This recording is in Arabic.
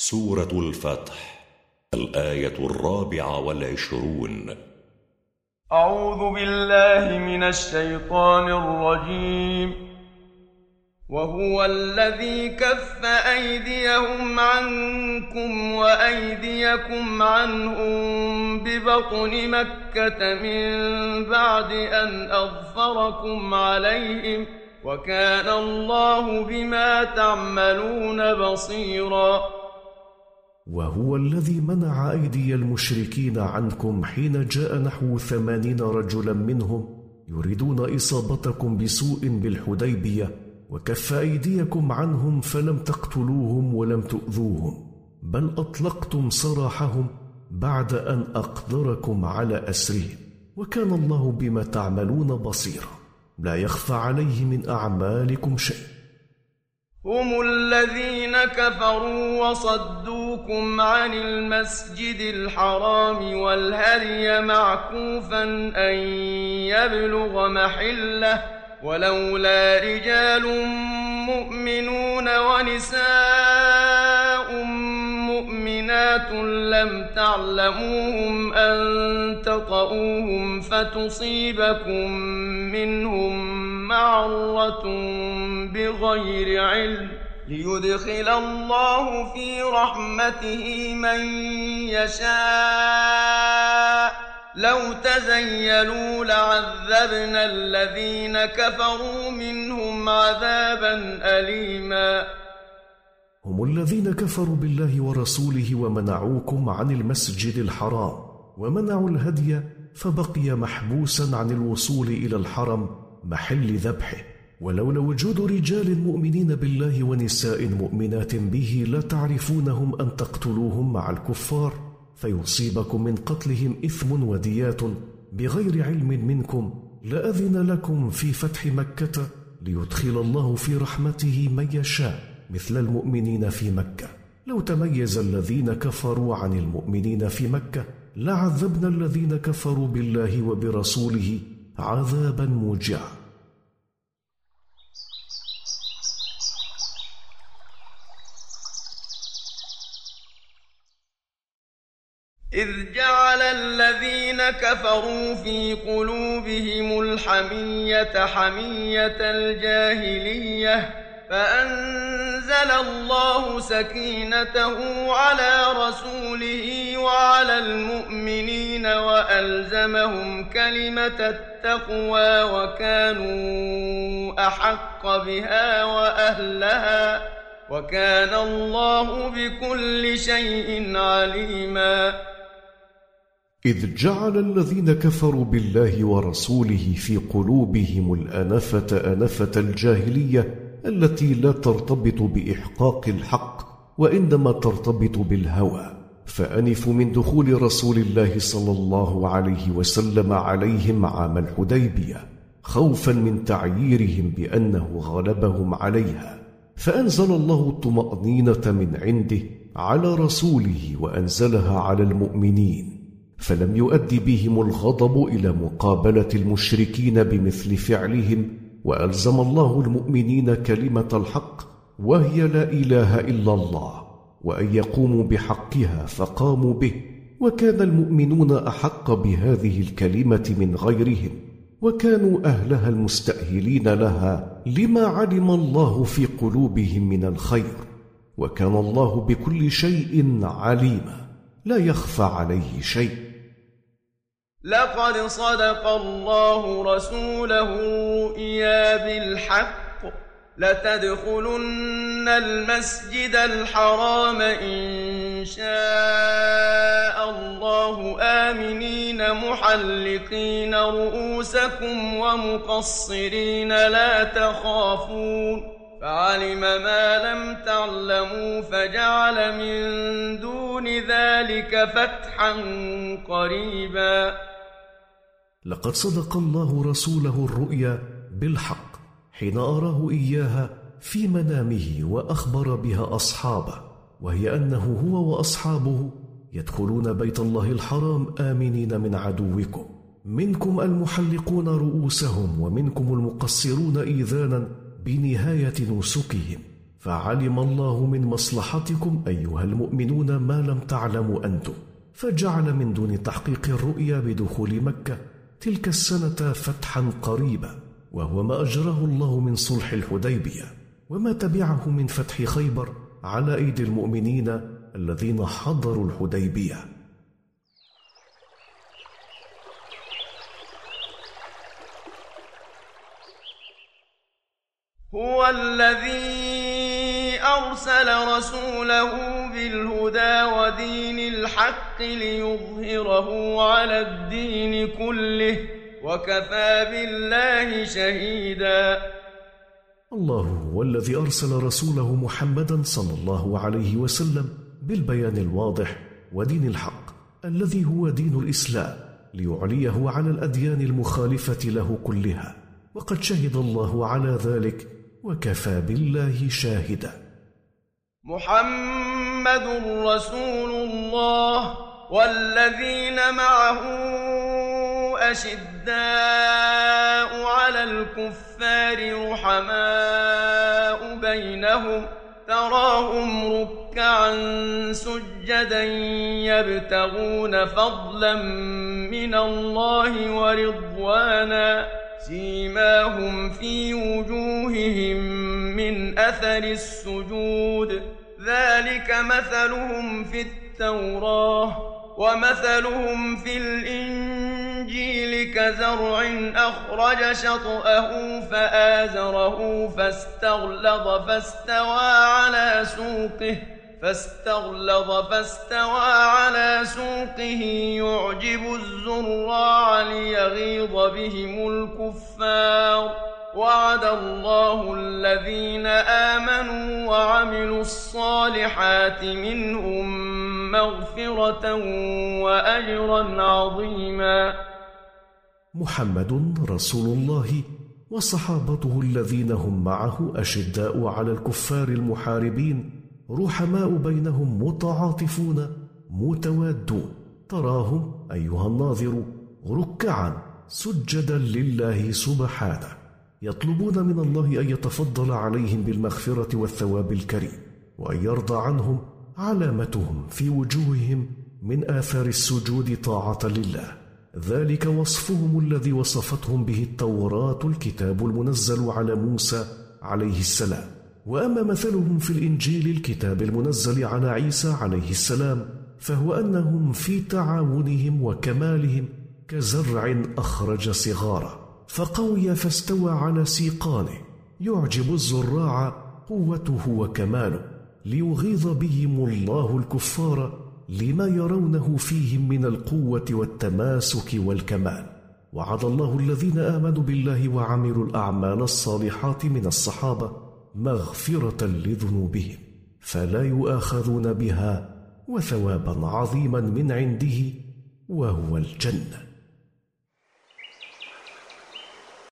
سورة الفتح، الآية 24. أعوذ بالله من الشيطان الرجيم. وهو الذي كف أيديهم عنكم وأيديكم عنهم ببطن مكة من بعد أن أظفركم عليهم، وكان الله بما تعملون بصيرا. وهو الذي منع أيدي المشركين عنكم حين جاء نحو 80 رجلا منهم يريدون إصابتكم بسوء بالحديبية، وكف أيديكم عنهم فلم تقتلوهم ولم تؤذوهم، بل أطلقتم سراحهم بعد أن أقدركم على أسرهم، وكان الله بما تعملون بصيرا، لا يخفى عليه من أعمالكم شيء. هم الذين كفروا وصدوكم عن المسجد الحرام والهدي معكوفا أن يبلغ محله، ولولا رجال مؤمنون ونساء مؤمنات لم تعلموهم أن تطؤوهم فتصيبكم منهم معرة بغير علم، ليدخل الله في رحمته من يشاء. لو تزيلوا لعذبنا الذين كفروا منهم عذابا أليما. هم الذين كفروا بالله ورسوله ومنعوكم عن المسجد الحرام، ومنعوا الهدي فبقي محبوسا عن الوصول إلى الحرم محل ذبحه، ولولا وجود رجال مؤمنين بالله ونساء مؤمنات به لا تعرفونهم أن تقتلوهم مع الكفار فيصيبكم من قتلهم إثم وديات بغير علم منكم، لأذن لكم في فتح مكة ليدخل الله في رحمته من يشاء مثل المؤمنين في مكة. لو تميز الذين كفروا عن المؤمنين في مكة لعذبنا الذين كفروا بالله وبرسوله عذابا موجعا. إذ جعل الذين كفروا في قلوبهم الحمية حمية الجاهلية، فأنزل الله سكينته على رسوله وعلى المؤمنين وألزمهم كلمة التقوى وكانوا أحق بها وأهلها، وكان الله بكل شيء عليما. إذ جعل الذين كفروا بالله ورسوله في قلوبهم الأنفة أنفة الجاهلية التي لا ترتبط بإحقاق الحق وإنما ترتبط بالهوى، فأنفوا من دخول رسول الله صلى الله عليه وسلم عليهم عام الحديبية خوفا من تعييرهم بأنه غلبهم عليها، فأنزل الله الطمأنينة من عنده على رسوله وأنزلها على المؤمنين، فلم يؤدي بهم الغضب إلى مقابلة المشركين بمثل فعلهم، وألزم الله المؤمنين كلمة الحق وهي لا إله إلا الله، وأن يقوموا بحقها فقاموا به، وكان المؤمنون أحق بهذه الكلمة من غيرهم، وكانوا أهلها المستأهلين لها لما علم الله في قلوبهم من الخير، وكان الله بكل شيء عليما، لا يخفى عليه شيء. لقد صدق الله رسوله رؤيا بالحق، لتدخلن المسجد الحرام إن شاء الله آمنين محلقين رؤوسكم ومقصرين لا تخافون، فعلم ما لم تعلموا فجعل من دون ذلك فتحا قريبا. لقد صدق الله رسوله الرؤيا بالحق حين أراه إياها في منامه وأخبر بها أصحابه، وهي أنه هو وأصحابه يدخلون بيت الله الحرام آمنين من عدوكم، منكم المحلقون رؤوسهم ومنكم المقصرون إيذانا بنهاية نسكهم، فعلم الله من مصلحتكم أيها المؤمنون ما لم تعلموا أنتم، فجعل من دون تحقيق الرؤيا بدخول مكة تلك السنة فتحا قريبا، وهو ما أجراه الله من صلح الحديبية، وما تبعه من فتح خيبر على أيدي المؤمنين الذين حضروا الحديبية. هو الذي أرسل رسوله بالهدى ودين الحق ليظهره على الدين كله وكفى بالله شهيدا. الله هو الذي أرسل رسوله محمدا صلى الله عليه وسلم بالبيان الواضح ودين الحق الذي هو دين الإسلام ليعليه على الأديان المخالفة له كلها، وقد شهد الله على ذلك وكفى بالله شاهدا. محمد رسول الله والذين معه أشداء على الكفار رحماء بينهم تراهم ركعا سجدا يبتغون فضلا من الله ورضوانا سيماهم في وجوههم من أثر السجود ذلك مثلهم في التوراة ومثلهم في الإنجيل كزرع أخرج شطأه فآزره فاستغلظ فاستوى على سوقه يعجب الزراع ليغيظ بهم الكفار وعد الله الذين آمنوا وعملوا الصالحات منهم مغفرة وأجرا عظيما. محمد رسول الله وصحابته الذين هم معه أشداء على الكفار المحاربين رحماء بينهم متعاطفون متوادون، تراهم أيها الناظر ركعا سجدا لله سبحانه يطلبون من الله أن يتفضل عليهم بالمغفرة والثواب الكريم وأن يرضى عنهم، علامتهم في وجوههم من آثار السجود طاعة لله، ذلك وصفهم الذي وصفتهم به التوراة الكتاب المنزل على موسى عليه السلام. وأما مثلهم في الإنجيل الكتاب المنزل على عيسى عليه السلام فهو أنهم في تعاونهم وكمالهم كزرع أخرج صغارا فقوي فاستوى على سيقانه يعجب الزراع قوته وكماله ليغيظ بهم الله الكفار لما يرونه فيهم من القوة والتماسك والكمال. وعد الله الذين آمنوا بالله وعملوا الأعمال الصالحات من الصحابة مغفرة لذنوبهم فلا يؤاخذون بها وثوابا عظيما من عنده وهو الجنة.